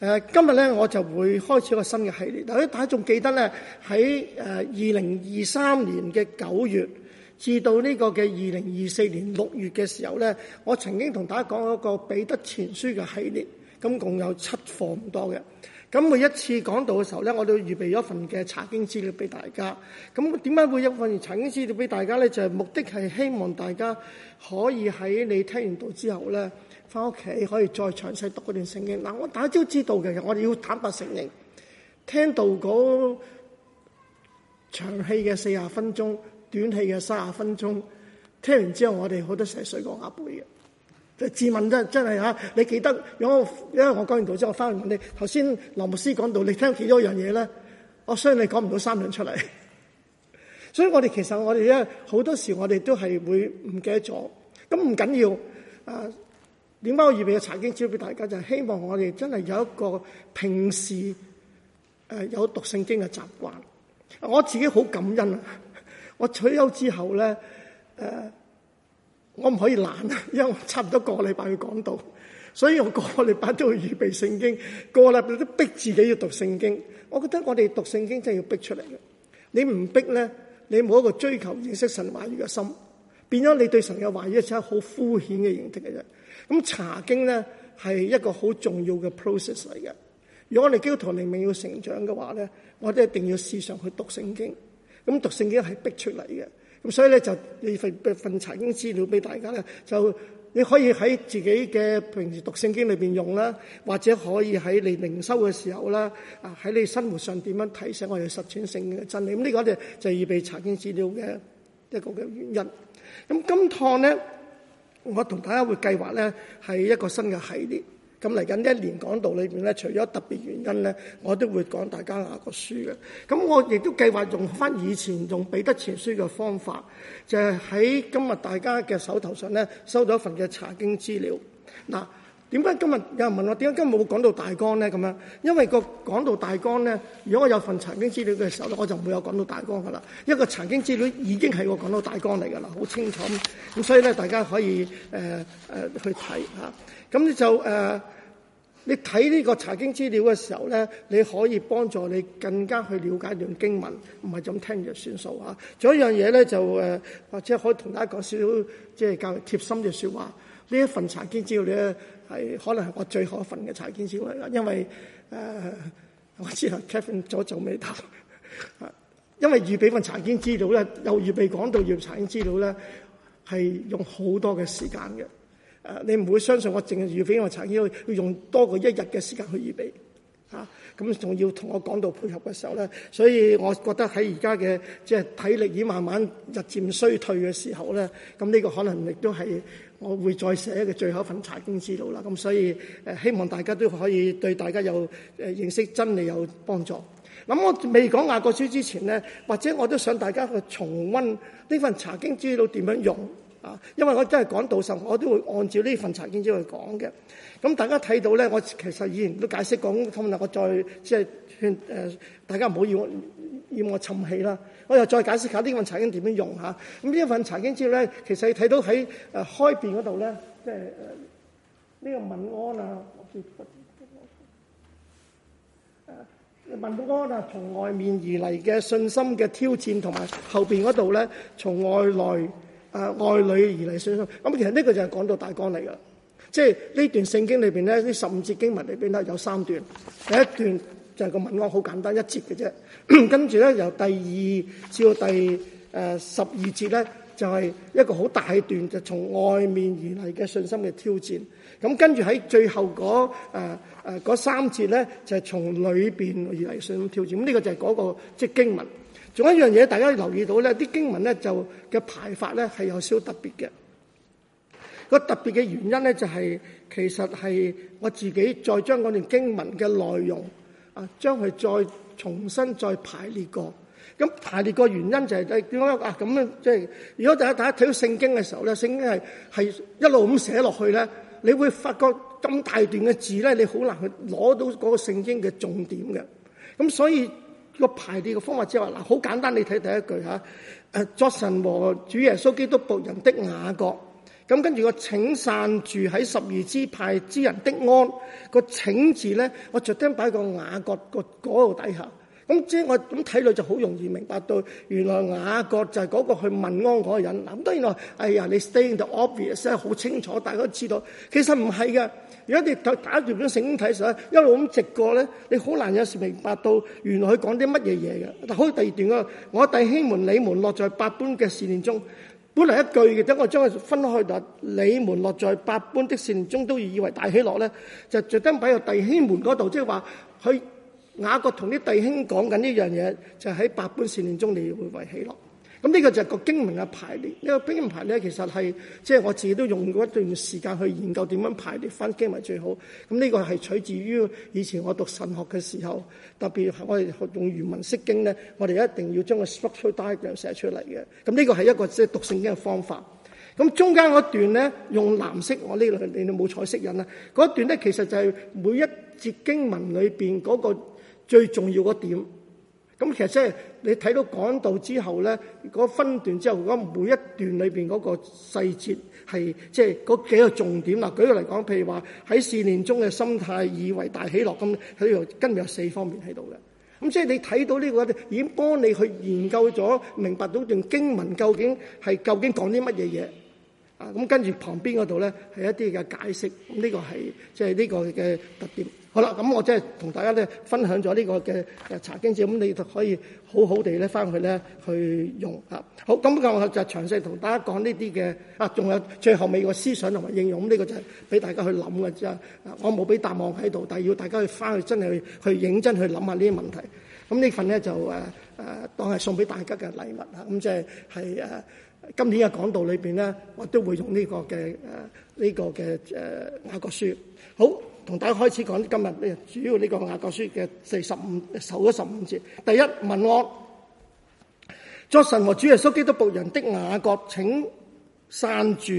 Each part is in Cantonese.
今日咧我就會開始一個新嘅系列。大家仲記得咧喺2023年嘅9月至到呢個嘅2024年6月嘅時候咧，我曾經同大家講一個彼得前書嘅系列，咁共有7課唔多嘅。咁每一次講道嘅時候咧，我都預備咗一份嘅查經資料俾大家。咁點解會有一份查經資料俾大家咧？就係目的係希望大家可以喺你聽完道之後咧，翻屋企可以再詳細讀嗰段聖經。嗱，大家都知道嘅，我哋要坦白承認，聽到嗰長氣嘅40分鐘，短氣嘅30分鐘，聽完之後我哋好多時係水過鴨背嘅。自問真係嚇，你記得？因為我講完道之後，我翻去問你，頭先羅牧師講到，你聽幾多樣嘢咧？我相信你講唔到3樣出嚟。所以我哋其實我哋咧好多時我哋都係會唔記得咗。咁唔緊要。點解我預備嘅查經資料俾大家？就係希望我哋真係有一個平時有讀聖經嘅習慣。我自己好感恩啊！我退休之後咧我唔可以懶啊，因為我差唔多個禮拜去講道，所以我個禮拜都會預備聖經，個禮拜都逼自己要讀聖經。我覺得我哋讀聖經真係要逼出嚟嘅。你唔逼咧，你冇一個追求認識神話語嘅心，變咗你對神嘅話語只係好敷衍嘅認識嘅啫。咁查經咧係一個好重要嘅 process 嚟嘅。如果我哋基督徒靈命要成長嘅話咧，我哋一定要時常去讀聖經。咁讀聖經係逼出嚟嘅。咁所以咧就你份查經資料俾大家咧，就你可以喺自己嘅平時讀聖經裏邊用啦，或者可以喺你靈修嘅時候啦，喺你生活上點樣提醒我哋實踐聖經嘅真理。咁呢個就係預備查經資料嘅一個嘅原因。咁今趟咧，我同大家會計劃咧係一個新嘅系列。咁嚟緊1年講道裏邊咧，除咗特別原因咧，我都會講大家雅各書嘅。咁我亦都計劃用翻以前用彼得前書嘅方法，就係喺今日大家嘅手頭上咧收到一份嘅查經資料。嗱，點解今日有人問我點解今日冇講到大綱咧？咁樣，因為個講到大綱咧，如果我有份查經資料嘅時候咧，我就唔會有講到大綱噶啦。一個查經資料已經係個講到大綱嚟噶啦，好清楚。咁所以咧，大家可以去睇嚇。咁你就你睇呢個查經資料嘅時候咧，你可以幫助你更加去了解段經文，唔係咁聽就算數嚇。仲有一樣嘢咧，就或者可以同大家講少少即係較為貼心嘅説話。呢一份查經資料咧，係可能係我最後一份嘅查經資料嚟㗎，因為我知道 Kevin 左皺眉頭，因為預備份查經資料咧，又預備講到要查經資料咧，係用好多嘅時間嘅。你唔會相信我淨係預備我查經要用多過1日嘅時間去預備嚇，咁仲要同我講道配合嘅時候咧，所以我覺得喺而家嘅即係體力已經慢慢日漸衰退嘅時候咧，咁呢個可能亦都係我會再寫一個最後一份查經資料啦。咁所以希望大家都可以對大家有認識真理有幫助。咁我未講雅各書之前咧，或者我都想大家去重溫呢份查經資料點樣用。因為我真係講道時，我都會按照呢份查經資料去講嘅。咁大家睇到咧，我其實以前都解釋過，咁我再即係勸大家唔好要我沉氣啦。我又再解釋下呢份查經點樣用嚇。咁呢一份查經資料咧，其實你睇到喺開邊嗰度咧，即係呢個問安啊，問安啊，從外面而嚟嘅信心嘅挑戰，同埋後邊嗰度咧，從外來。外裏而嚟信心，咁其實呢個就係講到大綱嚟噶，即係呢段聖經裏邊咧，呢15節經文裏邊咧有3段，第一段就係個問安，好簡單，1節嘅啫，跟住咧由第2至到第12節咧就係一個好大段，就從外面而嚟嘅信心嘅挑戰，咁跟住喺最後嗰3節咧就係從裏邊而嚟信心挑戰，咁呢個就係嗰個即係經文。仲有一樣嘢，大家留意到咧，啲經文咧就嘅排法咧係有少少特別嘅。個特別嘅原因咧就係其實係我自己再將嗰段經文嘅內容將佢再重新再排列過。咁排列個原因就係點解咁樣？即係如果大家睇到聖經嘅時候咧，聖經係一路咁寫落去咧，你會發覺咁大段嘅字咧，你好難去攞到嗰個聖經嘅重點嘅。咁所以個排列嘅方法即係話好簡單，你睇第一句嚇，作神和主耶穌基督僕人的雅各， 咁跟住個請散住喺12支派之人的安，個請字咧，我特登擺個雅各個嗰度底下。咁即係我咁睇落就好容易明白到，原來雅各就係嗰個去問安嗰個人。咁當然話，哎呀，你 stay in the obvious 咧，好清楚，大家都知道。其實唔係嘅。如果你打住本聖經睇實，一路咁直過咧，你好難有時明白到原來佢講啲乜嘢嘢嘅。好似第二段啊，我弟兄們，你們落在百般嘅試煉中。本嚟一句嘅，等我將佢分開就你們落在百般的試煉中，都以為大喜樂咧，就特登擺喺弟兄們嗰度，即係話佢。雅各同啲弟兄講緊呢樣嘢，就喺百般試煉中，你會為喜樂。咁呢個就係個經文嘅排列。呢個經文排列其實係即係我自己都用過一段時間去研究點樣排列翻經文最好。咁呢個係取自於以前我讀神學嘅時候，特別係我哋用原文釋經咧，我哋一定要將個 structure diagram 寫出嚟嘅。咁呢個係一個即係讀聖經嘅方法。咁中間嗰段咧用藍色，我呢度你冇彩色印啦。嗰段咧其實就係每一節經文裏邊嗰個最重要嗰點，咁其實即係你睇到講道之後咧，嗰分段之後，嗰每一段裏邊嗰個細節係即係嗰幾個重點啦。舉個嚟講，譬如話喺試煉中嘅心態以為大喜樂，咁喺度跟住有4方面喺度嘅。咁即係你睇到呢個已經幫你去研究咗，明白到段經文究竟講啲乜嘢嘢。咁跟住旁邊嗰度咧係一啲嘅解釋，咁呢個係即係呢個嘅特點。好啦，咁我即係同大家咧分享咗呢個嘅查經節，咁你就可以好好地咧翻去咧去用啊。好，咁我就詳細同大家講呢啲嘅仲有最後尾個思想同埋應用，咁呢個就係俾大家去諗嘅啫。我冇俾答案喺度，但係要大家去翻去真係去認真去諗下呢啲問題。咁呢份咧就當係送俾大家嘅禮物啊。咁即係今年嘅講道裏邊咧，我都會用呢個嘅雅各書。好，同大家開始講今日主要呢個雅各書嘅首15節。第一，問安，作神和主耶穌基督僕人的雅各，請散住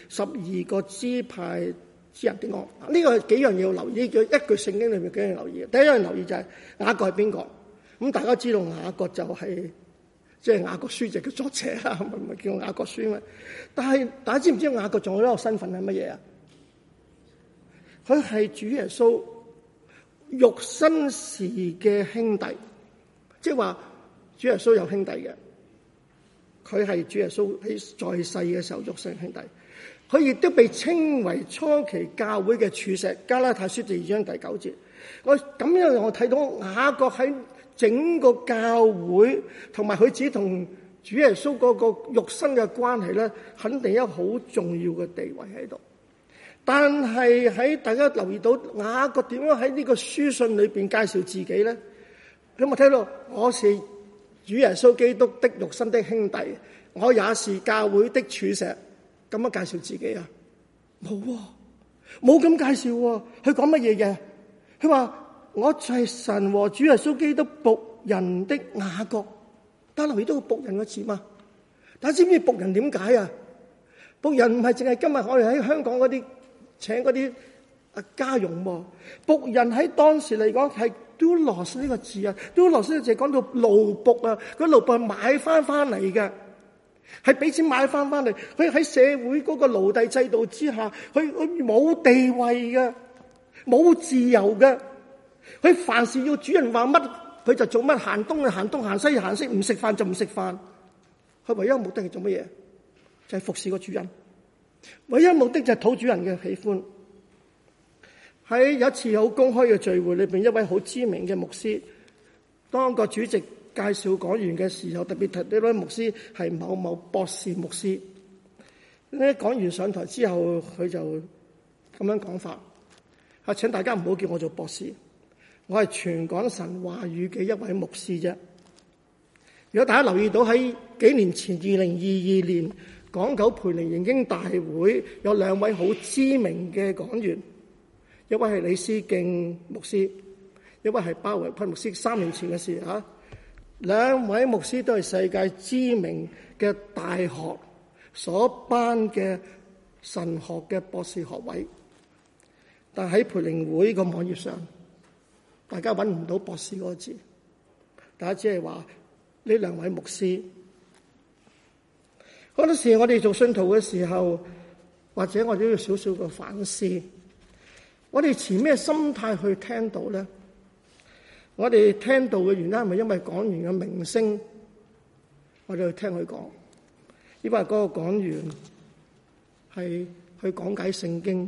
12個支派之人的安。呢個幾樣嘢要留意，一句聖經裏面幾樣留意。第一樣留意就係雅各係邊個？咁大家知道雅各就係即係雅各書就叫作者啦，唔係叫雅各書咩？但係大家知唔知雅各仲有一個身份係乜嘢啊？佢係主耶穌肉身時嘅兄弟，即係話主耶穌有兄弟嘅，佢係主耶穌喺在世嘅時候肉身兄弟。佢亦都被稱為初期教會嘅柱石。加拉太書2章第9節。我咁樣我睇到雅各喺整個教會同埋佢自己同主耶穌嗰個肉身嘅關係咧，肯定有好重要嘅地位喺度。但係喺大家留意到雅各點樣喺呢個書信裏邊介紹自己咧？你有冇睇到？我是主耶穌基督的肉身的兄弟，我也是教會的柱石。咁樣介紹自己啊？冇咁介紹喎。佢講乜嘢嘅？佢話我就係神和主耶穌基督僕人的雅各。大家留意到個僕人嘅字嘛？大家知唔知僕人點解啊？僕人唔係淨係今日我哋喺香港嗰啲請嗰啲家傭喎。僕人喺當時嚟講係 doulos 呢個字啊。doulos 呢個字講到奴僕啊，嗰奴僕係買翻嚟嘅，係俾錢買翻嚟。佢喺社會嗰個奴隸制度之下，佢冇地位嘅，冇自由嘅。佢凡事要主人話乜，佢就做乜，行東就行東，行西就行西，唔食飯就唔食飯。佢唯一目的係做乜嘢？就係服侍個主人。唯一目的就係討主人嘅喜歡。喺有一次好公開嘅聚會裏邊，一位好知名嘅牧師，當個主席介紹講員嘅時候，特別提呢位牧師係某某博士牧師。呢講員上台之後，佢就咁樣講法：請大家唔好叫我做博士，我係傳講神話語嘅一位牧師啫。如果大家留意到喺幾年前2022年港九培靈研經大會，有2位好知名嘅講員，一位係李思敬牧師，一位係包維坤牧師。3年前嘅事嚇，2位牧師都係世界知名嘅大學所頒嘅神學嘅博士學位，但喺培靈會個網頁上，大家揾唔到博士嗰個字，大家只係話呢2位牧師。好多時我哋做信徒嘅時候， 或者我哋都要少少嘅反思。我哋持咩心態去聽道咧？我哋聽道嘅原因係咪因為講員嘅名聲，我哋去聽佢講？因為嗰個講員係去講解聖經，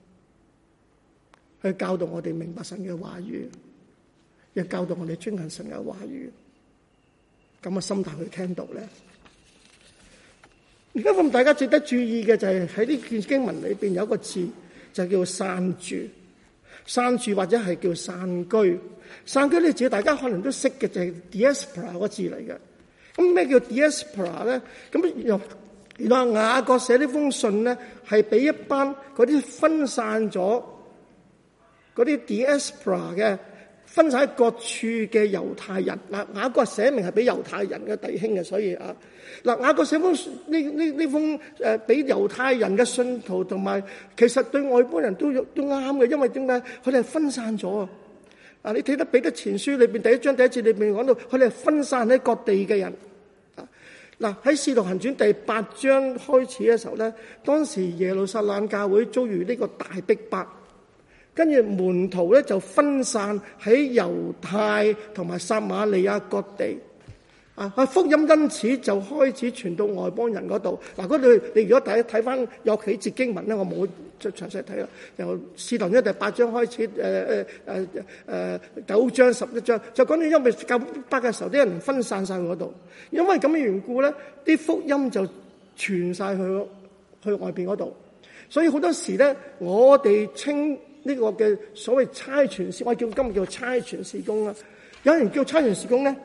去教導我哋明白神嘅話語，亦教導我哋遵行神嘅話語。咁嘅心態去聽道咧？而家咁大家值得注意嘅就係喺呢段經文裏邊有一個字就叫散住，散住或者係叫散居。散居呢字大家可能都識嘅，就係 diaspora 個字嚟嘅。咁咩叫 diaspora 咧？咁原來雅各寫呢封信咧，係俾一班嗰啲分散咗嗰啲 diaspora 嘅分散喺各處嘅猶太人。嗱，雅各寫明係俾猶太人嘅弟兄嘅，所以啊，嗱，雅各寫封呢封俾猶太人嘅信徒，同埋其實對外邦人都啱嘅，因為點解？佢哋係分散咗啊！啊，你睇得彼得前書裏邊第一章第一節裏邊講到，佢哋係分散喺各地嘅人。嗱，喺《使徒行傳》第8章開始嘅時候咧，當時耶路撒冷教會遭遇呢個大逼迫，跟住門徒咧就分散喺猶太同埋撒瑪利亞各地。啊，福音因此就開始傳到外邦人嗰度。嗱，嗰度你如果睇翻有幾節經文咧，我冇詳細睇啦。由《使徒行傳》第8章開始，9章11章就講到因為救迫嘅時候，啲人分散晒去嗰度，因為咁嘅緣故咧，啲福音就傳晒去外邊嗰度。所以好多時咧，我哋稱呢個嘅所謂差傳事，我今日叫差傳事工啦。有人叫差傳事工咧，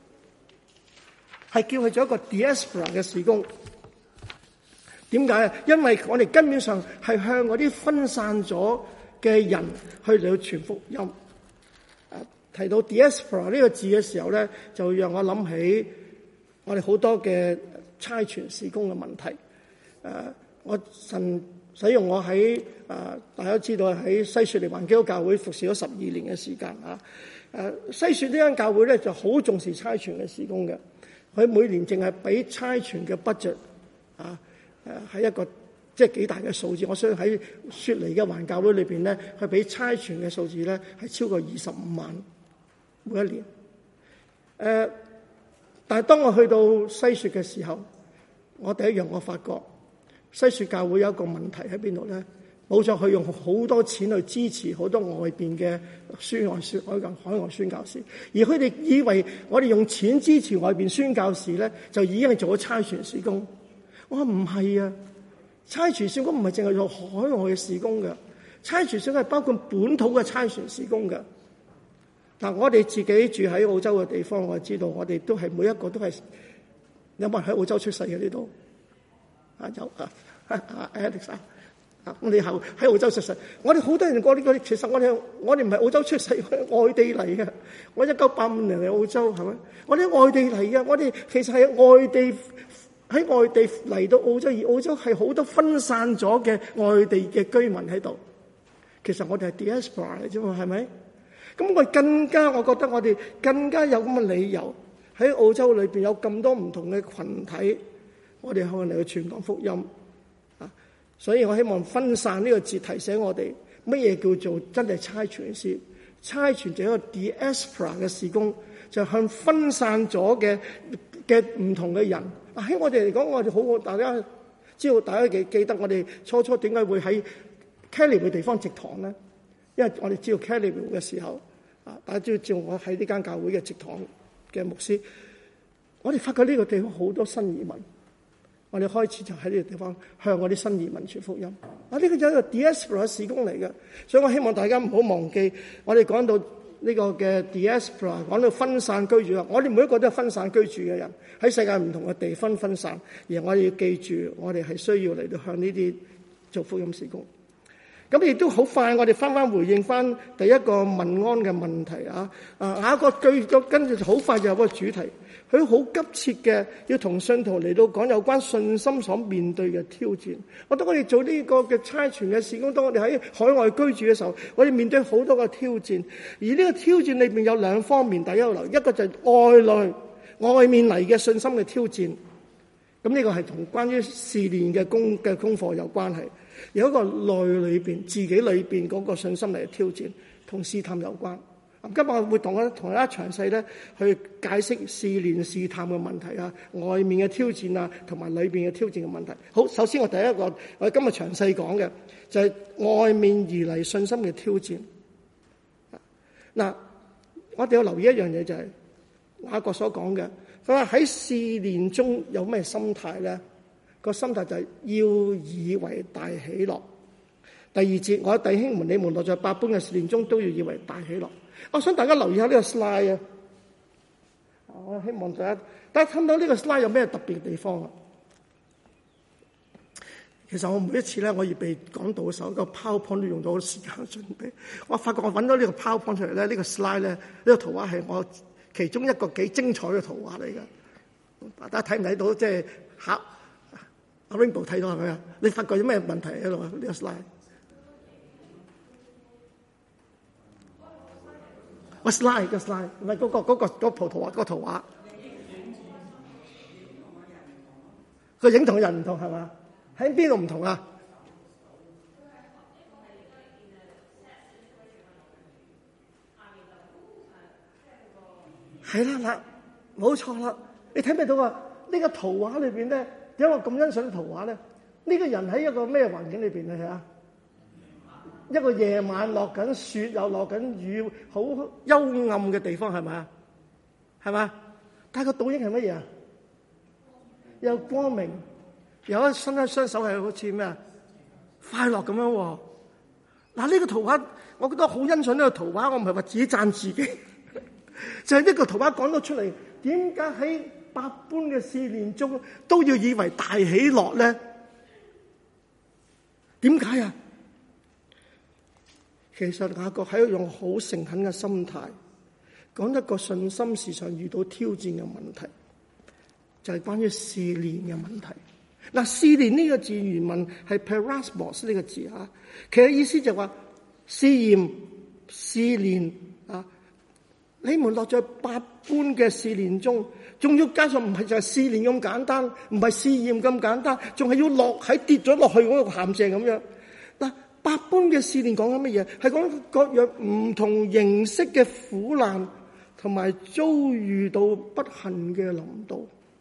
係叫佢做一個 diaspora 嘅事工。點解啊？因為我哋根本上係向嗰啲分散咗嘅人去嚟傳福音。提到 diaspora 呢個字嘅時候咧，就讓我諗起我哋好多嘅差傳事工嘅問題。我神使用我喺大家知道喺西雪梨環基督教會服侍咗12年嘅時間啊。西雪呢間教會咧就好重視差傳嘅事工嘅。佢每年淨係俾差傳嘅 budget 係一個即係幾大嘅數字。我相信喺雪梨嘅環教會裏邊咧，佢俾差傳嘅數字咧係超過25萬每一年。但係當我去到西雪嘅時候，我第一樣我發覺西雪教會有一個問題喺邊度咧？冇錯，佢用好多錢去支持好多外邊嘅海外宣教士，而佢哋以為我哋用錢支持外邊宣教士咧，就已經係做咗差傳事工。我話唔係啊，差傳事工唔係淨係做海外嘅事工嘅，差傳事工係包括本土嘅差傳事工嘅。嗱，我哋自己住喺澳洲嘅地方，我知道我哋都係每一個都係有冇人喺澳洲出世嘅呢度？有Alex 我哋喺澳洲出世，我哋好多人過呢個，其實我哋唔係澳洲出世，我係外地嚟嘅。我1985年嚟澳洲，係咪？我哋外地嚟嘅，我哋其實係喺外地嚟到澳洲，而澳洲係好多分散咗嘅外地嘅居民喺度。其實我哋係 diaspora 嚟啫嘛，係咪？咁我覺得我哋更加有咁嘅理由喺澳洲裏邊有咁多唔同嘅群體，我哋向佢哋去傳講福音。所以我希望分散呢個字提醒我哋乜嘢叫做真係差傳事。差傳就係一個 diaspora 嘅事工，就向分散咗嘅唔同嘅人。喺我哋嚟講，我哋好大家知道，大家記得我哋初點解會喺 Kellyville 嘅地方植堂咧？因為我哋知道 Kellyville 嘅時候，大家知道我喺呢間教會嘅植堂嘅牧師，我哋發覺呢個地方好多新移民。我哋開始就喺呢個地方向我啲新移民傳福音。呢個就係一個 diaspora 事工嚟嘅，所以我希望大家唔好忘記，我哋講到呢個嘅 diaspora， 講到分散居住啊。我哋每一個都係分散居住嘅人，喺世界唔同嘅地方分散，而我哋要記住，我哋係需要嚟到向呢啲做福音事工。咁亦都好快，我哋翻回應翻第一個問安嘅問題啊！下一個句咗，跟住就好快就有個主題。佢好急切嘅要同信徒嚟到講有關信心所面對嘅挑戰。我覺得我哋做呢個嘅差傳嘅事工，當我哋喺海外居住嘅時候，我哋面對好多個挑戰。而呢個挑戰裏面有兩方面，第一個就係外面嚟嘅信心嘅挑戰。咁呢個係同關於試煉嘅功課有關係。 有一個內裏邊自己裏邊嗰個信心嚟挑戰，同試探有關。今日我會同大家詳細咧去解釋試煉試探嘅問題啊，外面嘅挑戰啊，同埋裏邊嘅挑戰嘅問題。好，首先我第一個我今日詳細講嘅就係外面而嚟信心嘅挑戰。嗱，我哋要留意一樣嘢，就係雅各所講嘅，佢話喺試煉中有咩心態咧？個心態就係要以為大喜樂。第二節，我弟兄們，你們落在百般嘅試煉中，都要以為大喜樂。我想大家留意下呢個 slide 啊！我希望大家睇到呢個 slide 有咩特別嘅地方啊？其實我每一次咧，我預備講道嘅時候，個 PowerPoint 都用咗好多時間準備。我發覺我揾到呢個 PowerPoint 出嚟咧，呢個 slide 咧，呢個圖畫係我其中一個幾精彩嘅圖畫嚟嘅。大家睇唔睇到？即係阿 Rainbow 睇到係咪啊？你發覺有咩問題喺度啊？呢個 slide？個 slide 唔係嗰個圖畫個圖畫，個影同人唔同係嘛？喺邊度唔同啊？係啦嗱，冇錯啦！你睇唔睇到啊？呢個圖畫裏邊咧，點解我咁欣賞圖畫咧？呢個人喺一個咩環境裏邊啊？一個夜晚落緊雪又落緊雨，好幽暗嘅地方係咪啊？係嘛？但係個倒影係乜嘢啊？有光明，有一伸一雙手係好似咩啊？快樂咁樣。嗱，呢個圖畫我覺得好欣賞呢個圖畫，我唔係話自己讚自己，就係呢個圖畫講到出嚟，點解喺百般嘅試煉中都要以為大喜樂咧？點解啊？其實雅各係一種好誠懇嘅心態，講一個信心時常遇到挑戰嘅問題，就係關於試煉嘅問題。嗱，試煉呢個字原文係 peirasmos 呢個字啊，其實意思就係話試驗、試煉啊。你們落在百般嘅試煉中，仲要加上唔係就係試煉咁簡單，唔係試驗咁簡單，仲係要落喺跌咗落去嗰個陷阱咁樣。嗱，百般嘅試煉講緊乜嘢？係講各樣唔同形式嘅苦難，同埋遭遇到不幸嘅臨到，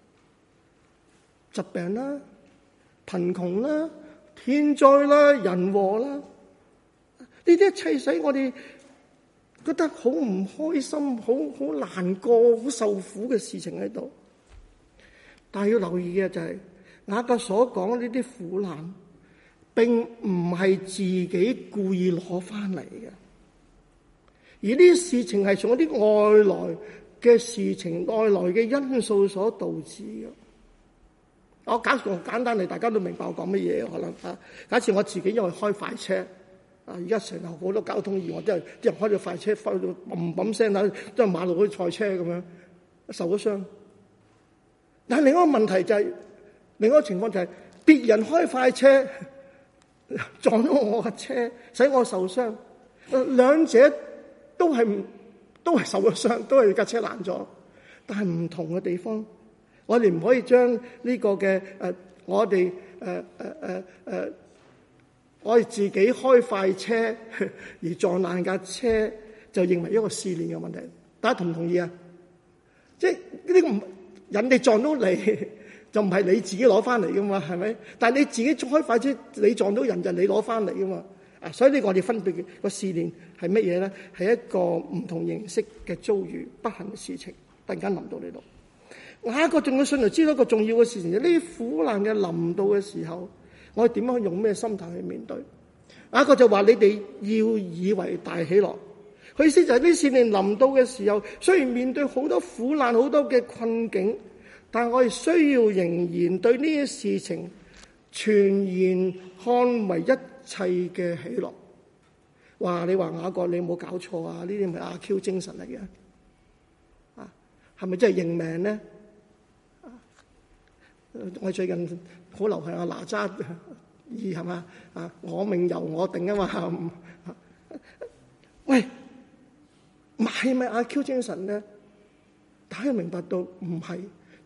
疾病啦、貧窮啦、天災啦、人禍啦，呢啲一切使我哋覺得好唔開心、好難過、好受苦嘅事情喺度。但係要留意嘅就係雅各所講呢啲苦難，並唔係自己故意攞翻嚟嘅，而呢啲事情係從一啲外來嘅事情、外來嘅因素所導致嘅。我假設簡單嚟，大家都明白我講乜嘢可能啊。假設我自己因為開快車。而家成日好多交通意外，啲人開咗快車，開到嘣嘣聲啦，即係馬路嗰啲賽車咁樣受咗傷。但係另一個問題就係，另一個情況就係，別人開快車撞咗我架車，使我受傷。兩者都係受咗傷，都係架車爛咗，但係唔同嘅地方，我哋唔可以將呢個嘅我哋我哋自己開快車而撞爛架車，就認為一個試煉嘅問題。大家同唔同意啊？即係呢個人哋撞到你，就唔係你自己攞翻嚟噶嘛，係咪？但係你自己開快車，你撞到人就你攞翻嚟噶嘛。所以呢個我哋分別嘅個試煉係乜嘢咧？係一個唔同形式嘅遭遇，不幸嘅事情，突然間臨到呢度。下一個仲要信嚟知道一個重要嘅事情，呢啲苦難嘅臨到嘅時候，我哋點樣用咩心態去面對？一個就話你哋要以為大喜樂，佢意思就係呢試煉臨到嘅時候，雖然面對好多苦難、好多嘅困境，但係我哋需要仍然對呢啲事情全然看為一切嘅喜樂。哇！你話雅各你冇搞錯啊？呢啲咪阿 Q 精神嚟嘅啊？係咪真係認命咧？我最近好流行哪吒二係嘛啊？我命由我定啊嘛！喂，係咪阿 Q 精神咧？大家明白到唔係，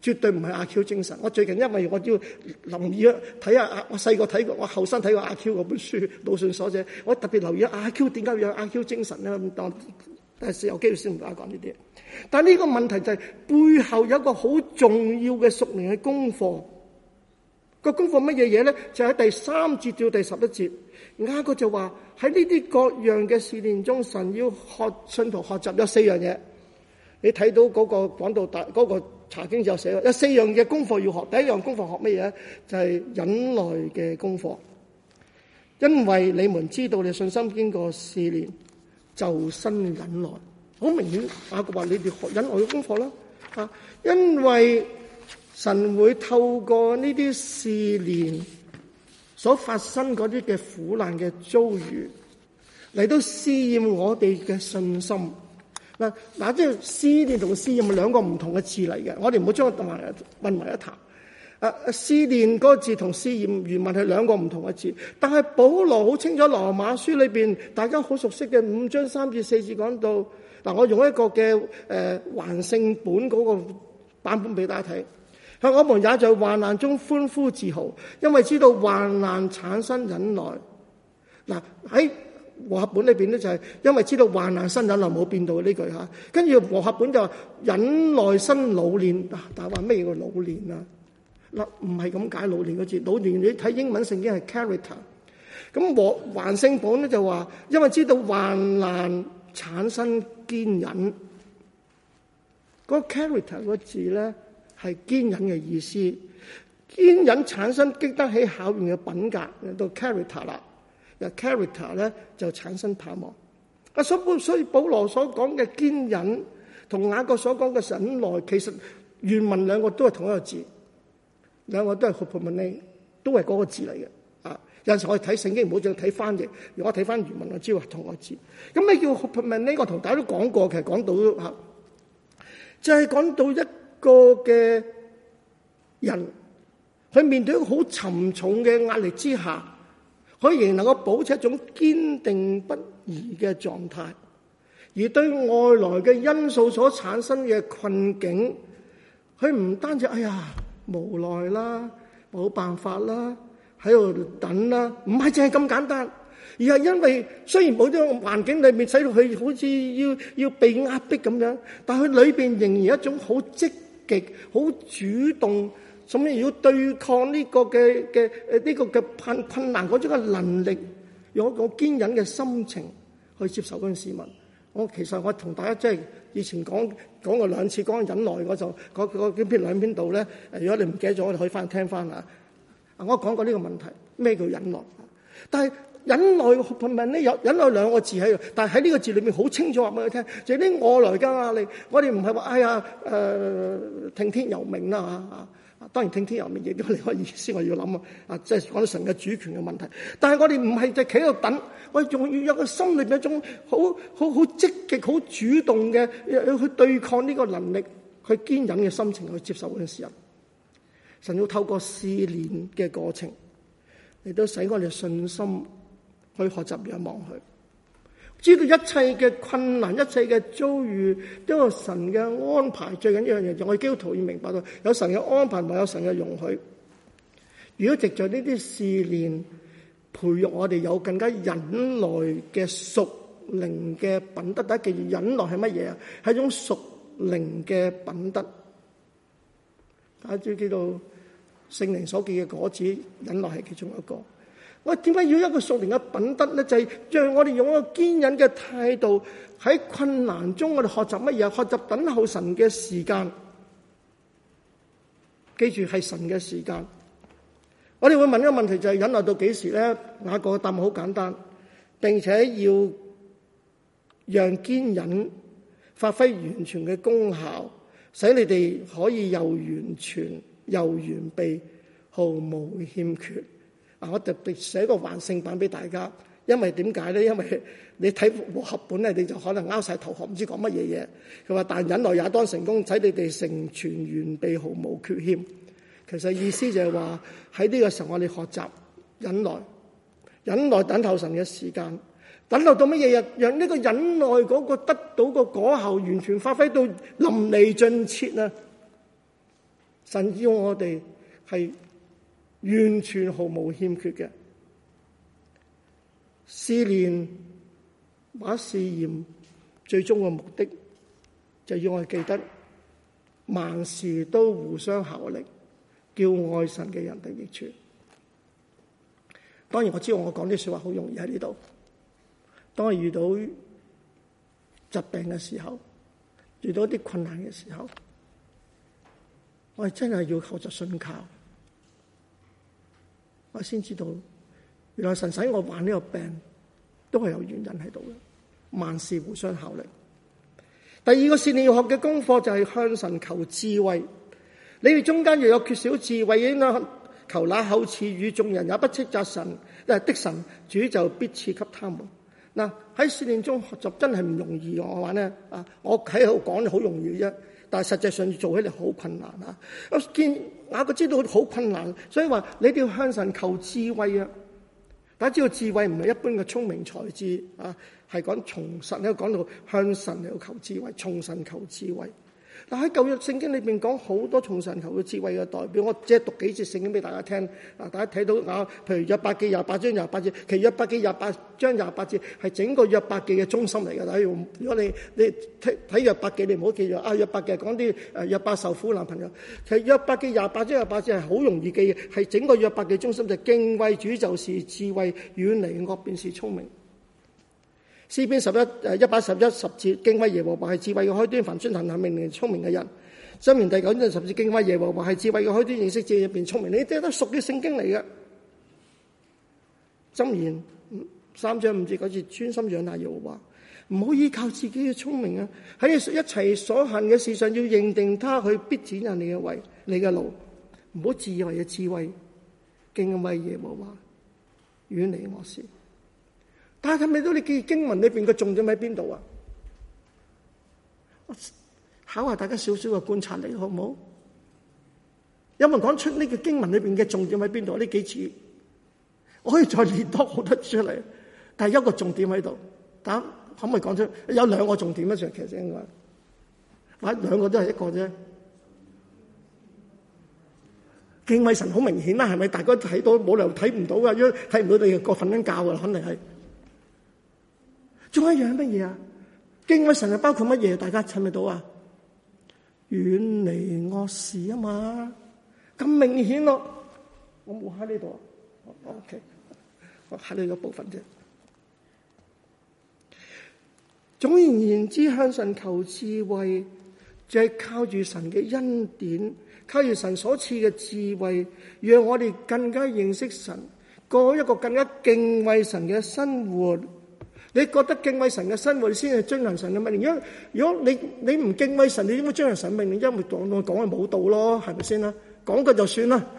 絕對唔係阿 Q 精神。我最近因為我要留意睇下我細個睇過，我後生睇過阿 Q 嗰本書《魯迅所寫》，我特別留意阿 Q 點解要有阿 Q 精神咧？咁當但係有機會先同大家講呢啲。但係呢個問題就係背後有一個好重要嘅屬靈嘅功課。個功課乜嘢嘢咧？就喺第3節到第11節，雅各就話喺呢啲各樣嘅試煉中，神要信徒學習有4樣嘢。你睇到嗰個講道大嗰個查經就有寫有4樣嘅功課要學。第一樣功課學乜嘢咧？就係忍耐嘅功課。因為你們知道你信心經過試煉，就生忍耐。好明顯，雅各話你哋學忍耐嘅功課啦。因為神會透過呢啲試煉所發生嗰啲嘅苦難嘅遭遇嚟到試驗我哋嘅信心。嗱，即係試煉同試驗係兩個唔同嘅字嚟嘅，我哋唔好將佢混為一談。試煉嗰個字同試驗原文係兩個唔同嘅字，但係保羅好清楚，羅馬書裏邊大家好熟悉嘅5章3至4節講到，嗱，我用一個嘅還聖本嗰個版本俾大家睇。我們也在患難中歡呼自豪，因為知道患難產生忍耐。嗱，喺和合本裏邊咧就係因為知道患難生忍耐，冇變到呢句嚇。跟住和合本就話忍耐生老練。但係話咩叫老練啊？嗱，唔係咁解老練個字。老練你睇英文聖經係 character。咁還聖本咧就話因為知道患難產生堅忍。嗰個 character 個字咧係堅忍嘅意思。堅忍產生經得起考驗嘅品格，到 character 啦。character 咧就產生盼望。所以保羅所講嘅堅忍同雅各所講嘅忍耐，其實原文兩個都係同一個字，兩個都係 hupomone， 都係嗰個字嚟嘅。有陣時我哋睇聖經唔好淨係睇翻譯，如果我睇翻原文我知道係同一個字。咁咩叫 hupomone？ 我同大家都講過，其實講到就係講到一個嘅人，佢面對一個好沉重嘅壓力之下，佢仍然能夠保持一種堅定不移嘅狀態，而對外來嘅因素所產生嘅困境，佢唔單止哎呀無奈啦，冇辦法啦，喺度等啦，唔係淨係咁簡單，而係因為雖然冇呢個環境裏面使到佢好似要被壓迫咁樣，但係佢裏邊仍然有一種好積極、好主動，甚至要對抗呢個嘅困難嗰種嘅能力，用一個堅忍嘅心情去接受嗰件事物。其實我同大家即係以前講過2次講忍耐，我就嗰兩篇度咧。如果你唔記得咗，我哋可以翻聽翻啊。我講過呢個問題，咩叫忍耐？但係忍耐問咧有忍耐兩個字喺度，但係喺呢個字裏面好清楚話俾佢聽，就係啲外來嘅壓力。我哋唔係話哎呀聽天由命啦。當然聽天由命亦都係另外意思，我要諗即係講到神嘅主權嘅問題。但係我哋唔係就企喺度等，我哋仲要有個心裏邊一種好積極、好主動嘅去對抗呢個能力，去堅忍嘅心情去接受嗰件事。神要透過試煉嘅過程嚟到使我哋信心去學習仰望佢，知道一切嘅困難、一切嘅遭遇都有神嘅安排。最緊要一樣嘢，我哋基督徒要明白到有神嘅安排，唯有神嘅容許。如果藉着呢啲試煉培育我哋有更加忍耐嘅屬靈嘅品德，大家記住忍耐係乜嘢啊？係一種屬靈嘅品德。大家知道聖靈所結嘅果子，忍耐係其中一個。我點解要一個屬靈嘅品德咧？就係讓我哋用一個堅忍嘅態度喺困難中，我哋學習乜嘢？學習等候神嘅時間。記住係神嘅時間。我哋會問一個問題，就係忍耐到幾時咧？雅各嘅答案好簡單，並且要讓堅忍發揮完全嘅功效，使你哋可以又完全又完備，毫無欠缺。我特別寫個還聖版俾大家，因為點解咧？因為你睇和合本咧，你就可能拗晒頭殼，唔知講乜嘢嘢。佢話但忍耐也當成功，使你哋成全完備，毫無缺欠。其實意思就係話喺呢個時候我哋學習忍耐等候神嘅時間，等候到乜嘢日，讓呢個忍耐嗰個得到個果效完全發揮到淋漓盡致啊！ 神要我哋係完全毫無欠缺嘅。試驗把試驗最終嘅目的，就要我哋記得萬事都互相效力，叫愛神嘅人得益處。當然我知道我講啲說話好容易喺呢度，當我遇到疾病嘅時候，遇到啲困難嘅時候，我係真係要靠着信靠，我先知道原來神使我患呢個病都係有原因喺度嘅，萬事互相效力。第二個試驗要學嘅功課就係向神求智慧。你哋中間若有缺少智慧，應當求那厚賜與眾人也不斥責神的神，主就必賜給他們。嗱，喺試驗中學習真係唔容易，我話咧我喺度講好容易啫，但係實際上做起嚟好困難啊！我見雅各知道好困難，所以話你哋要向神求智慧啊！大家知道智慧唔係一般嘅聰明才智啊，係講從神咧講到向神嚟求智慧，從神求智慧。但喺舊約聖經裏邊講好多從神求嘅智慧嘅代表，我只係讀幾節聖經俾大家聽。嗱，大家睇到譬如約伯記28章28節，其實約伯記28章28節係整個約伯記嘅中心嚟嘅。如果你睇約伯記，你唔好記住約伯記講啲約伯受苦難朋友。其實約伯記28章28節係好容易記嘅，係整個約伯記中心，就係敬畏主就是智慧，遠離惡便是聰明。詩篇111 10節，敬畏耶和華係智慧嘅開端，凡遵行命令聰明嘅人。箴言第9章10節，敬畏耶和華係智慧嘅開端，認識智慧變聰明。你哋都屬於聖經嚟嘅。箴言3章5節9節，專心仰賴耶和華，唔好依靠自己嘅聰明啊！喺一切所行嘅事上要認定他，去必指引你嘅位，你嘅路，唔好自以為嘅智慧，敬畏耶和華，遠離惡事。但係睇唔睇到你嘅經文裏邊嘅重點喺邊度啊？我考下大家少少嘅觀察力好唔好？有冇人講出呢個經文裏邊嘅重點喺邊度？呢幾次我可以再列多好多出嚟，但係一個重點喺度。大家可唔可以講出？有兩個重點啊？其實應該，兩個都係一個啫。敬畏神好明顯啦，係咪？大家睇到冇理由睇唔到噶，如果睇唔到你過瞓緊覺噶，肯定係。仲有一樣係乜嘢啊？敬畏神係包括乜嘢？大家睇唔睇到啊？遠離惡事啊嘛，咁明顯咯。我冇喺呢度 ，OK， 我喺呢個部分啫。總而言之，向神求智慧，就係靠住神嘅恩典，靠住神所賜嘅智慧，讓我哋更加認識神，過一個更加敬畏神嘅生活。你覺得敬畏神嘅生活，你先係遵行神嘅命令。如果你唔敬畏神，你點會遵行神命令？因為講係冇道咯，係咪先啦？講過就算啦。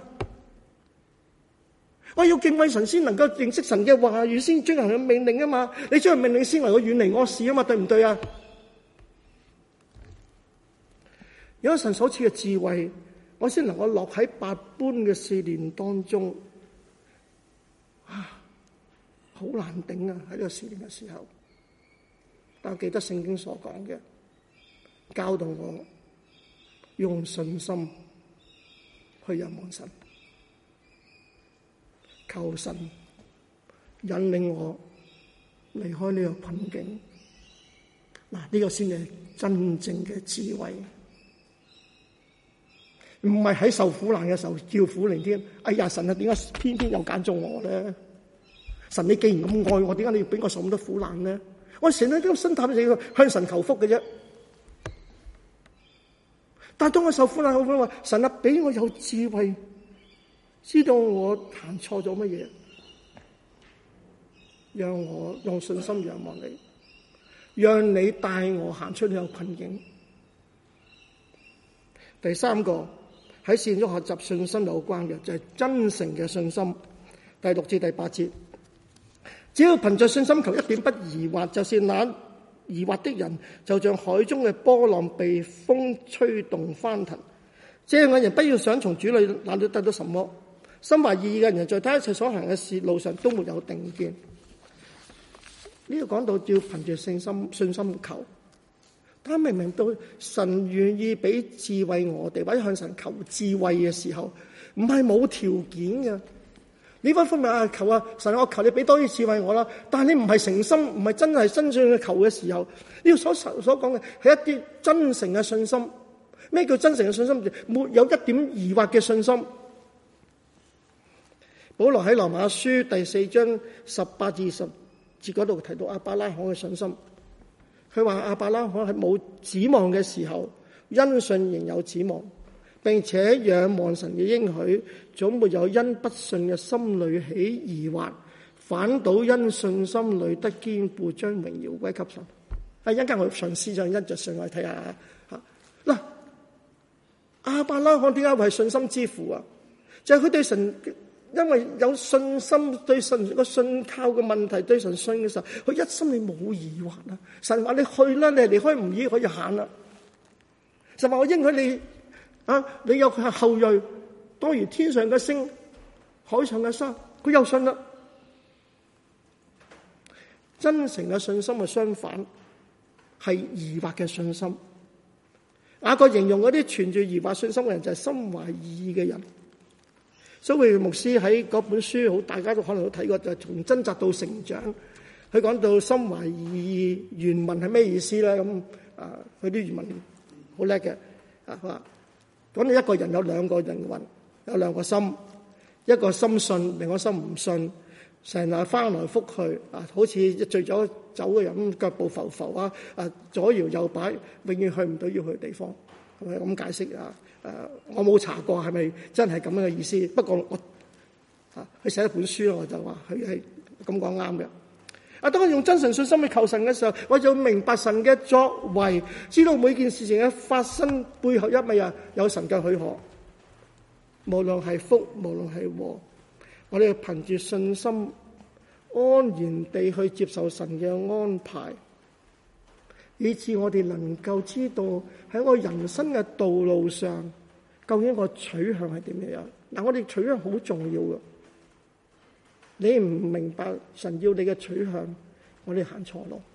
我要敬畏神先能夠認識神嘅話語，先遵行佢命令啊嘛。你遵行命令先能夠遠離惡事啊嘛，對唔對啊？有神所賜嘅智慧，我先能夠落喺百般嘅試煉當中。好難頂啊！喺呢個試煉嘅時候，但我記得聖經所講嘅，教導我用信心去仰望神，求神引領我離開呢個困境。嗱，呢個先係真正嘅智慧，唔係喺受苦難嘅時候叫苦連天。哎呀，神啊，點解偏偏又揀中我咧？神，你既然咁愛我，點解你要俾我受咁多苦難呢？我成日都心態就要向神求福嘅啫。但係當我受苦難，我會話神啊，俾我有智慧，知道我行錯咗乜嘢，讓我用信心仰望你，讓你帶我行出呢個困境。第三個喺試驗中學習信心有關嘅就係真誠嘅信心。第6至第8節。只要憑着信心求，一點不疑惑，就是那疑惑的人，就像海中嘅波浪被風吹動翻騰。這樣嘅人不要想從主裏那裏得到什麼。心懷二意嘅人，在他一切所行嘅事路上都沒有定見。呢度講到要憑住信心求， 大家明唔明到神願意俾智慧我哋，或者向神求智慧嘅時候，唔係冇條件嘅。你翻返嚟求啊，神，我求你俾多啲智慧我啦。但係你唔係誠心，唔係真係真正嘅求嘅時候，呢個所講嘅係一啲真誠嘅信心。咩叫真誠嘅信心？沒有一點疑惑嘅信心。保羅喺羅馬書第4章18至20節嗰度提到亞伯拉罕嘅信心。佢話亞伯拉罕係冇指望嘅時候，因信仍有指望，並且仰望神嘅應許，總沒有因不信嘅心裏起疑惑，反倒因信心裏得堅固，將榮耀歸給神。一陣間我嘗試就因着信我睇下吓。嗱，亞伯拉罕點解會係信心之父啊？就係佢對神，因為有信心，對神個信靠嘅問題，對神信嘅時候，佢一心你冇疑惑啊！神話你去啦，你離開吾珥可以行啦。神話我應許你啊，你有佢係後裔，多如天上嘅星，海上嘅沙，佢又信啦。真誠嘅信心嘅相反係疑惑嘅信心。雅各形容嗰啲存住疑惑信心嘅人就係心懷疑嘅人。所以牧師喺嗰本書好，大家都可能都睇過，就係從掙扎到成長。佢講到心懷疑原文係咩意思咧？咁佢啲原文好叻嘅。佢話講到一個人有兩個靈魂，有兩個心，一個心信，另一個心唔信，成日翻來覆去好似醉咗酒嘅人，腳步浮浮左搖右擺，永遠去唔到要去嘅地方。係咪咁解釋啊？我冇查過係咪真係咁樣嘅意思。不過我佢寫一本書，我就話佢係咁講啱嘅。當我用真誠信心去求神嘅時候，我就明白神嘅作為，知道每件事情嘅發生背後因為有神嘅許可，無論係福，無論係禍，我哋憑住信心安然地去接受神嘅安排，以致我哋能夠知道喺我人生嘅道路上，究竟個取向係點樣。我哋取向好重要嘅。你唔明白神要你嘅取向，我哋行錯路。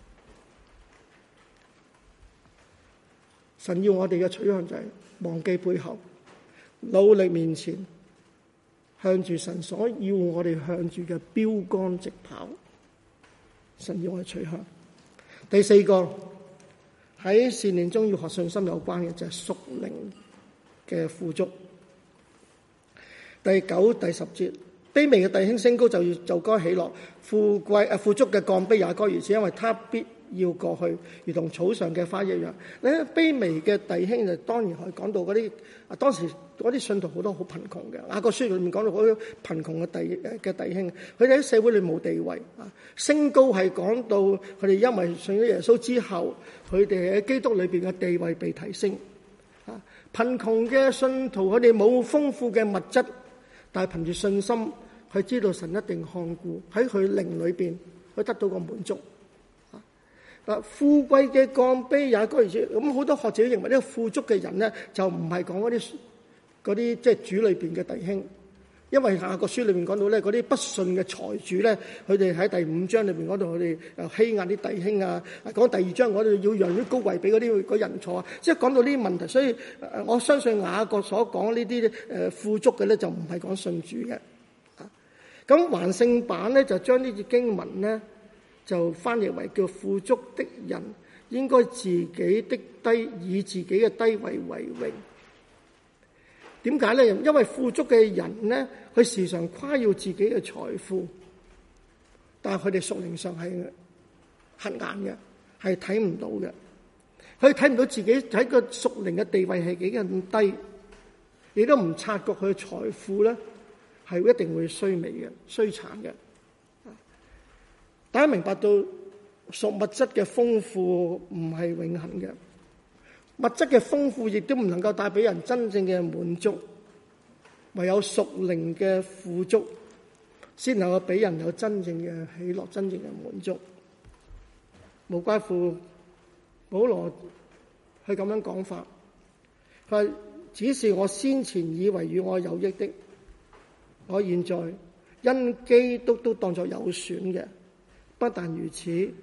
神要我哋嘅取向就係忘記背後，努力面前，向住神所要我哋向住嘅標杆直跑。神要我哋取向。第四個喺善念中要學信心有關嘅就係屬靈嘅富足。第9、第10節，卑微嘅弟兄升高就該喜樂，富足嘅降卑也該如此，因為他必要過去，如同草上嘅花一樣。咧卑微嘅弟兄就當然係講到嗰啲當時嗰啲信徒好多好貧窮嘅。雅各書裏面講到嗰啲貧窮嘅弟兄，佢哋喺社會裏冇地位升高係講到佢哋因為信咗耶穌之後，佢哋喺基督裏邊嘅地位被提升。貧窮嘅信徒佢哋冇豐富嘅物質，但係憑住信心，佢知道神一定看顧喺佢靈裏邊，佢得到個滿足。富貴嘅降卑也該如此。咁好多學者認為呢個富足嘅人咧，就唔係講嗰啲即係主裏邊嘅弟兄，因為下個書裏面講到咧，嗰啲不信嘅財主咧，佢哋喺第5章裏邊嗰度，佢哋又欺壓啲弟兄啊。講第2章嗰度要讓啲高位俾嗰人坐啊。即係講到呢啲問題，所以我相信雅各所講呢啲富足嘅咧，就唔係講信主嘅。咁還聖版咧就將呢節經文咧就翻譯為叫富足的人應該自己的低，以自己嘅低位為榮。點解咧？因為富足嘅人咧，佢時常誇耀自己嘅財富，但係佢哋屬靈上係黑眼嘅，係睇唔到嘅。佢睇唔到自己喺個屬靈嘅地位係幾咁低，亦都唔察覺佢嘅財富咧係一定會衰微嘅、衰殘嘅。大家明白到屬物質嘅豐富唔係永恆嘅。物質嘅豐富亦都唔能夠帶俾人真正嘅滿足，唯有屬靈嘅富足先能夠俾人有真正嘅喜樂、真正嘅滿足。無怪乎保羅係咁樣講法，佢話只是我先前以為與我有益的，我現在因基督都當作有損嘅。不但如此，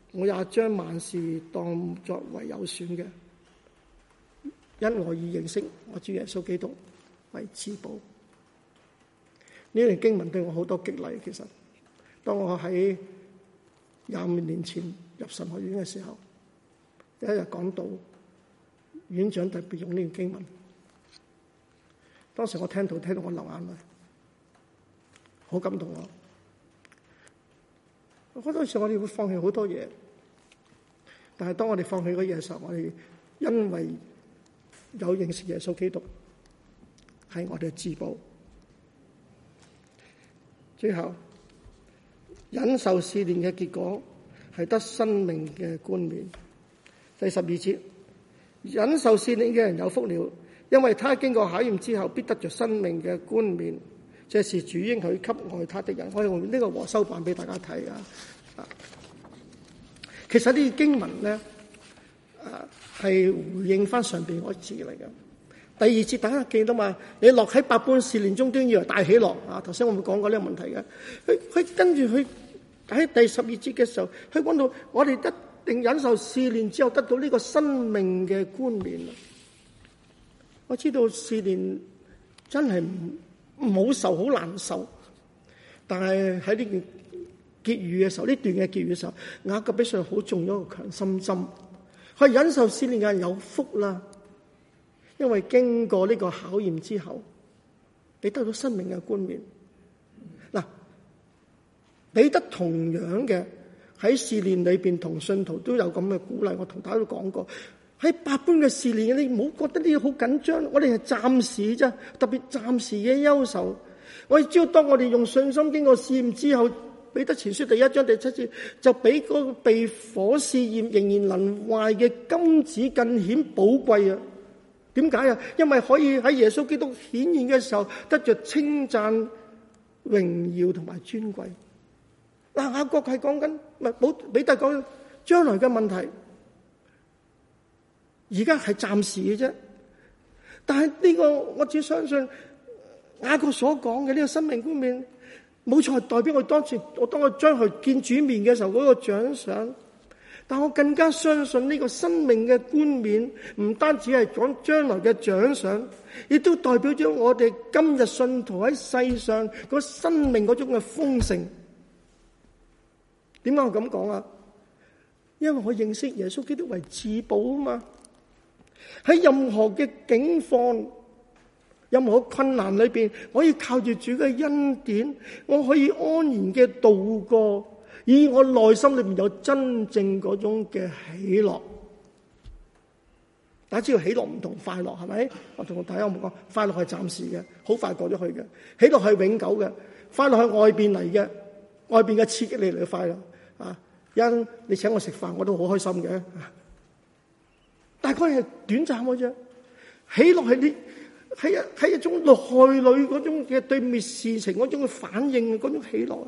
我也將萬事當作為有損嘅，因我已認識我主耶穌基督為至寶。呢段經文對我好多激勵。其實當我喺25年前入神學院嘅時候，有一日講到院長特別用呢段經文，當時我聽到我流眼淚，好感動我。好多時我哋會放棄好多嘢，但係當我哋放棄嗰嘢嘅時候，我哋因為有認識耶穌基督係我哋嘅至寶。最後忍受試煉嘅結果係得生命嘅冠冕。第12節，忍受試煉嘅人有福了，因為他經過考驗之後，必得着生命嘅冠冕。這是主應許給愛他的人。我用呢個和修版俾大家睇啊。其實呢啲經文咧，係回應翻上邊嗰個字嚟嘅。第2節大家記得嘛？你落喺百般試煉中，都以為大喜樂啊！頭先我咪講過呢個問題嘅。佢跟住佢喺第12節嘅時候，佢講到我哋一定忍受試煉之後，得到呢個生命嘅冠冕。我知道試煉真係唔好受，好難受。但係喺呢段結語嘅時候，呢段嘅結語嘅時候，雅各俾上好重要一個強心針。佢忍受試煉嘅人有福啦，因為經過呢個考驗之後，你得到生命嘅冠冕。嗱，彼得同樣嘅喺試煉裏邊同信徒都有咁嘅鼓勵。我同大家都講過，喺百般嘅試煉，你唔好覺得呢啲好緊張，我哋係暫時啫，特別暫時嘅憂愁。我哋知道，當我哋用信心經過試驗之後，彼得前書第1章第7節就比嗰個被火試驗仍然能壞嘅金子更顯寶貴啊！點解啊？因為可以喺耶穌基督顯現嘅時候得着稱讚、榮耀同埋尊貴。嗱，雅各係講緊，唔係彼得講將來嘅問題，而家係暫時嘅啫。但係呢個我只相信雅各所講嘅呢個生命冠冕，冇錯，代表我當我將佢見主面嘅時候嗰個獎賞。但我更加相信呢個生命嘅冠冕，唔單止係講將來嘅獎賞，亦都代表咗我哋今日信徒喺世上個生命嗰種嘅豐盛。點解我咁講啊？因為我認識耶穌基督為至寶啊嘛。喺任何嘅境況、任何困難裏邊，我可以靠住主嘅恩典，我可以安然嘅度過。以我內心裏面有真正嗰種嘅喜樂。大家知道喜樂唔同快樂係咪？我同大家有冇講？快樂係暫時嘅，好快過咗去嘅；喜樂係永久嘅。快樂係外邊嚟嘅，外邊嘅刺激你嚟嘅快樂啊！因你請我食飯，我都好開心嘅。但係佢係短暫嘅啫。喜樂係你係一種內裏嗰種嘅對滅事情嗰種嘅反應，嗰種喜樂。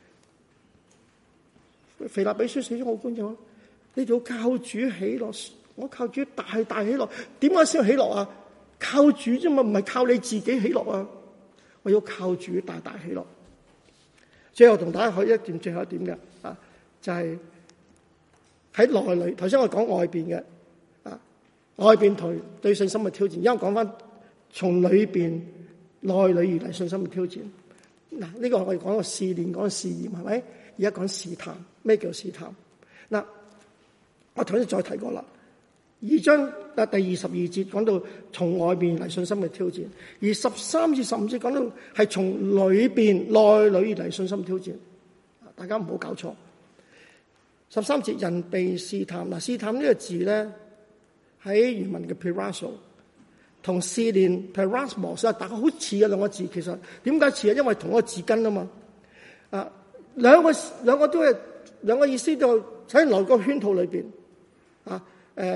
腓立比書寫咗好觀眾，你要靠主喜樂，我靠主大大喜樂。點解先喜樂啊？靠主啫嘛，唔係靠你自己喜樂啊！我要靠主大大喜樂。最後同大家去一段最後一點嘅啊，就係喺內裏。頭先我講外邊嘅啊，外邊同對信心嘅挑戰。因為講翻從裏邊內裏而嚟信心嘅挑戰。嗱，呢個我哋講個試煉，講個試驗，係咪？而家講試探。咩叫試探？嗱，我頭先再提過啦。2章第22節講到從外邊嚟信心嘅挑戰，而13至15節講到係從裏邊內裏嚟信心嘅挑戰。大家唔好搞錯。13節人被試探，嗱，試探呢個字咧喺原文嘅 peirazo 同試煉 peirasmos 啊，大家好似嘅兩個字。其實點解似啊？因為同一個字根啊嘛。啊，兩個都係。兩個意思就喺內個圈套裏邊啊，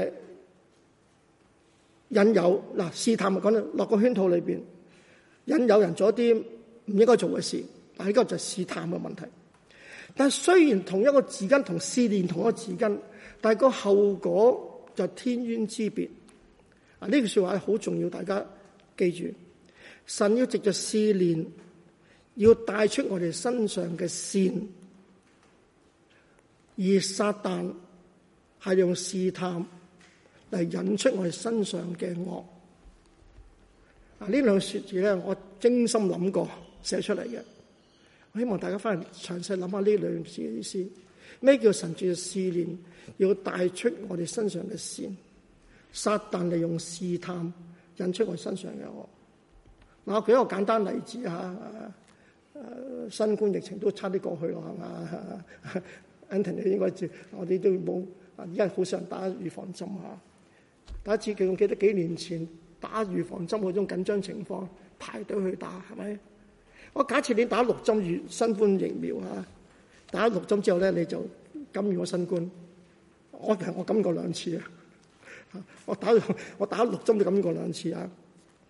引誘。嗱，試探咪講到落個圈套裏邊引誘人做一啲唔應該做嘅事，但係呢個就係試探嘅問題。但係雖然同一個字根同試煉同一個字根，但係個後果就天淵之別。啊，呢句說話係好重要，大家記住。神要藉着試煉，要帶出我哋身上嘅善。 而撒旦係用試探嚟引出我哋身上嘅惡。呢兩個說字咧，我精心諗過寫出嚟嘅。我希望大家翻嚟詳細諗下呢兩字嘅意思。咩叫神藉試煉要帶出我哋身上嘅善？撒旦利用試探引出我哋身上嘅惡。嗱，我舉一個簡單例子嚇。新冠疫情都差啲過去咯，係嘛？Anthony 應該知，我哋都冇。而家好少人打預防針嚇。大家記得幾年前打預防針嗰種緊張情況，排隊去打係咪？我假設你打6針新冠疫苗嚇，打6針之後咧，你就感染咗新冠。我感染過2次啊！我打6針都感染過2次啊！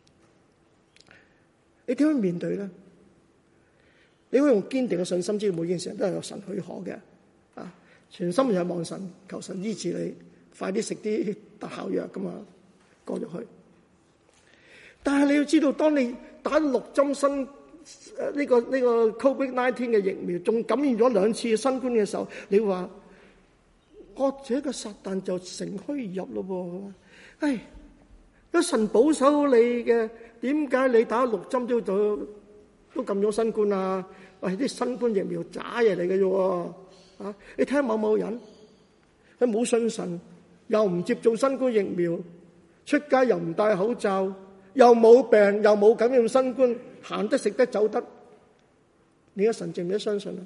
你點樣面對咧？你可以用堅定嘅信心，知道每件事都係有神許可嘅啊！全心仰望神，求神醫治你，快啲食啲特效藥咁啊，過咗去。但係你要知道，當你打6針呢個 COVID-19 嘅疫苗，仲感染咗2次新冠嘅時候，你話惡者嘅撒旦就乘虛而入咯噃。有神保守你嘅，點解你打6針都禁咗新冠啊？啲新冠疫苗渣嘢嚟嘅啫。你睇下某人，佢冇信神，又唔接種新冠疫苗，出街又唔戴口罩，又冇病，又冇感染新冠，行得食得走得，你嘅神值唔值得相信啊？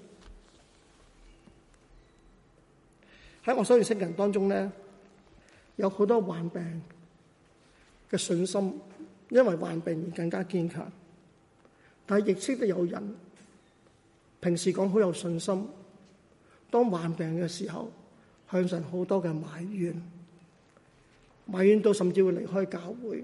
喺我所認識嘅人當中咧，有好多患病嘅信心，因為患病而更加堅強。但係亦識得有人平時講好有信心，當患病嘅時候，向神好多嘅埋怨到甚至會離開教會。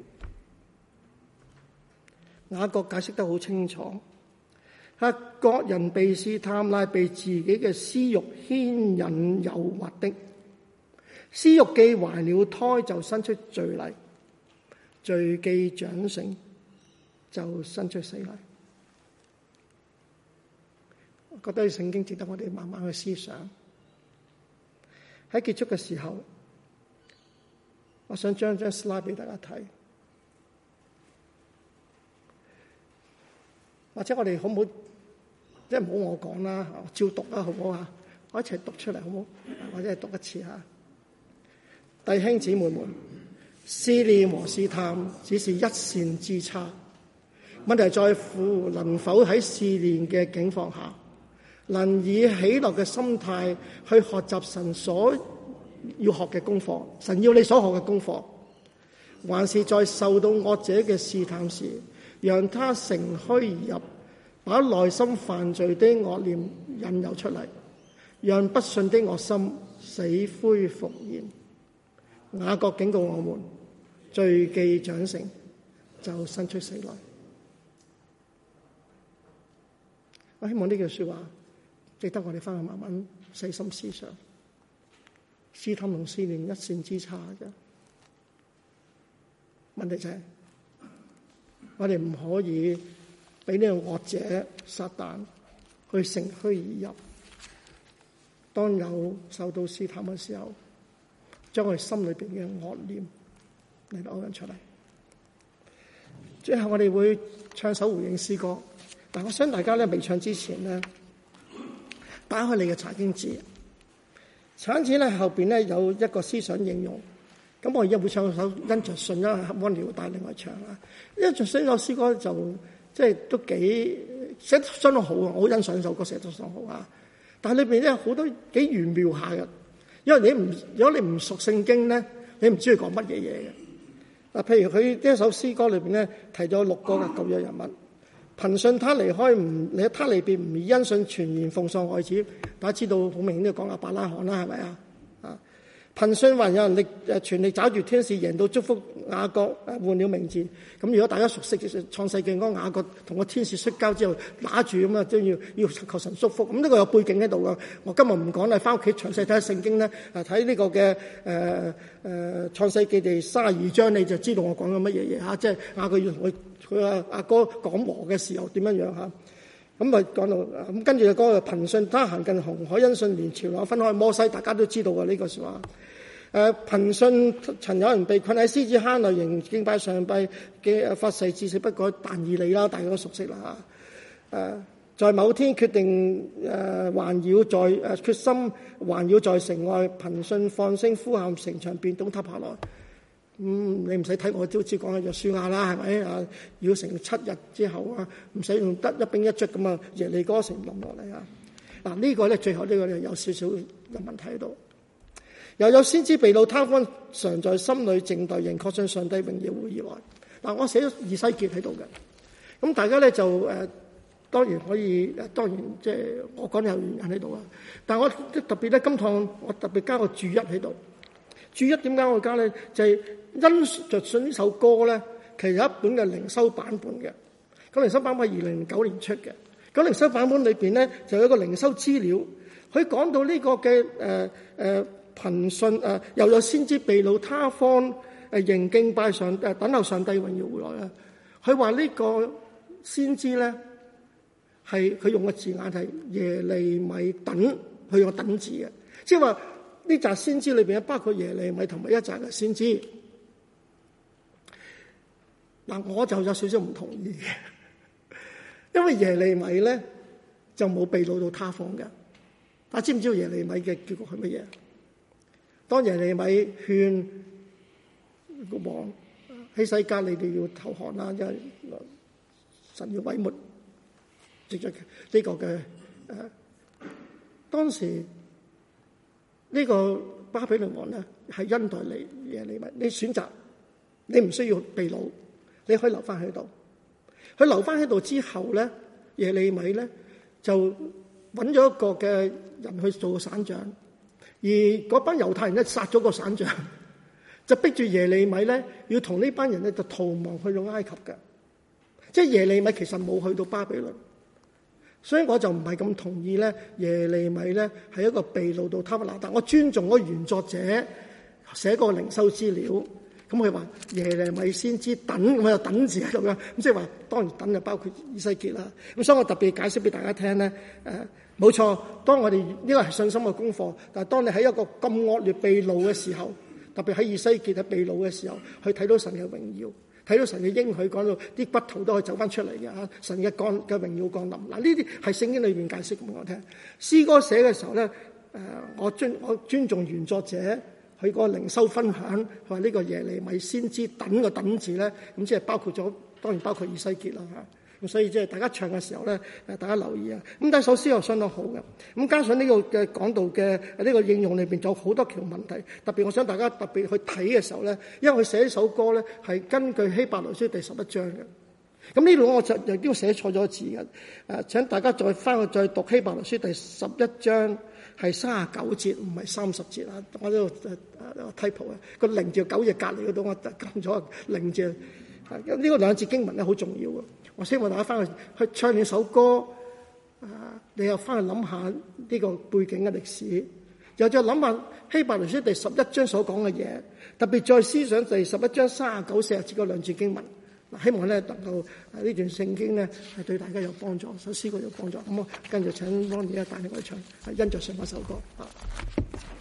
雅各解釋得好清楚，各人被試探，乃被自己嘅私欲牽引誘惑的。私欲既懷了胎，就生出罪嚟；罪既長成，就生出死嚟。我覺得聖經值得我哋慢慢去思想。喺結束嘅時候，我想將張 slide 俾大家睇，或者我哋好唔好？即係唔好我講啦，照讀啦，好唔好啊？我一齊讀出嚟，好唔好？或者係讀一次嚇。弟兄姊妹們，試煉和試探只是一線之差，問題在乎能否喺試煉嘅境況下，能以喜樂嘅心態去學習神所要學嘅功課，神要你所學嘅功課，還是在受到惡者嘅試探時，讓他乘虛而入，把內心犯罪的惡念引誘出嚟，讓不信的惡心死灰復燃。雅各警告我們，罪既長成，就生出死來。我希望呢句說話值得我哋翻去慢慢細心思想。試探同試煉一線之差嘅問題就係，我哋唔可以俾呢個惡者撒旦去乘虛而入。當有受到試探嘅時候，將我哋心裏邊嘅惡念嚟到勾引出嚟。最後我哋會唱首回應詩歌。但我想大家咧未唱之前咧，打開你嘅查經紙。查經紙咧後邊咧有一個思想應用。咁我而家會唱首因着信，因為溫聊帶另外唱啊。因着信首詩歌就即係都幾寫得相當好啊！我好欣賞呢首歌寫得相當好啊。但係裏邊咧好多幾玄妙下嘅，因為如果你唔熟聖經咧，你唔知佢講乜嘢嘢嘅。嗱，譬如佢呢一首詩歌裏邊咧提咗6個嘅舊約人物。憑信他離別唔以因信全然奉喪愛子，大家知道好明顯都講亞伯拉罕啦，係咪啊？憑信還有人全力抓住天使，贏到祝福雅各換了名字。咁如果大家熟悉創世記嗰個雅各同個天使摔跤之後拿住咁啊，都要求神祝福。咁呢個有背景喺度噶。我今日唔講啦，翻屋企詳細睇下聖經咧，睇呢個嘅創世記第32章，你就知道我講緊乜嘢嘢嚇。即係雅各要同佢阿哥講和嘅時候點樣樣嚇。 咁啊講到咁，跟住就講到憑信他行近紅海，因信連潮浪分開。摩西大家都知道啊，呢個說話。憑信曾有人被困喺獅子坑內，仍敬拜上帝嘅發誓至死不改。但以理啦，大家都熟悉啦。在某天決定環繞在決心環繞在城外，憑信放聲呼喊，城牆便倒塌下來。你唔使睇我都知講係約書亞啦，係咪啊？要成7日之後啊，唔使用得一兵一卒咁啊，耶利哥城冧落嚟啊！嗱，呢個咧最後呢個咧有少少嘅問題喺度。又有先知被擄，他方常在心裏靜待，仍確信上帝榮耀會而來。嗱，我寫咗以西結喺度嘅，咁大家咧就當然可以，當然即係我講有原因喺度啊。但係我特別咧，今趟我特別加個注一喺度。注一點解我加咧？就係因着信呢首歌咧，其實有一本嘅靈修版本嘅。咁靈修版本係2009年出嘅。咁靈修版本裏邊咧就有一個靈修資料，佢講到呢個嘅憑信又有先知被擄他方仍敬拜上等候上帝榮耀回來啊！佢話呢個先知咧係佢用嘅字眼係耶利米等，佢用個等字嘅，即係話呢紮先知裏邊包括耶利米同埋一紮嘅先知。嗱，我就有少少唔同意嘅，因為耶利米咧就冇被擄到他方嘅。大家知唔知道耶利米嘅結局係乜嘢？當耶利米勸個王希西家，你哋要投降啦，因為神要毀滅藉着呢個嘅當時呢個巴比倫王咧係恩待你耶利米，你選擇你唔需要被擄，你可以留翻喺度。佢留翻喺度之後咧，耶利米咧就揾咗一個嘅人去做省長。而嗰班猶太人咧殺咗個省長，就逼住耶利米咧要同呢班人咧就逃亡去到埃及嘅。即係耶利米其實冇去到巴比倫，所以我就唔係咁同意咧耶利米咧係一個被擄到他方。但我尊重嗰原作者寫個靈修資料，咁佢話耶利米先知等，咁有等字喺度嘅，咁即係話當然等就包括以西結啦。咁所以我特別解釋俾大家聽咧，冇錯，當我哋呢個係信心嘅功課，但係當你喺一個咁惡劣被擄嘅時候，特別喺以西結喺被擄嘅時候，去睇到神嘅榮耀，睇到神嘅應許，講到啲骨頭都可以走翻出嚟嘅嚇，神嘅榮耀降臨。嗱，呢啲係聖經裏邊解釋俾我聽。詩歌寫嘅時候咧，我尊重原作者佢個靈修分享，佢話呢個耶利米先知等個等字咧，咁即係包括咗，當然包括以西結啦嚇。咁所以即係大家唱嘅時候咧，大家留意啊！咁第一首詩又相當好嘅，咁加上呢個嘅講道嘅呢個應用裏邊，仲有好多條問題。特別我想大家特別去睇嘅時候咧，因為佢寫呢首歌咧係根據希伯來書第11章嘅。咁呢度我就亦都寫錯咗字嘅。請大家再翻去再讀希伯來書第11章係39節，唔係30節啊！我呢度typo 啊，個0字9字隔離嗰度我撳咗0字。呢個兩節經文咧好重要嘅。我希望大家翻去唱呢首歌，你又翻去諗下呢個背景嘅歷史，又再諗下希伯來書第11章所講嘅嘢，特別再思想第11章39、40節嗰兩節經文。希望咧能夠呢段聖經咧係對大家有幫助，首詩歌有幫助。咁我跟住請 Ronnie 帶領我哋唱，因着信嗰首歌啊。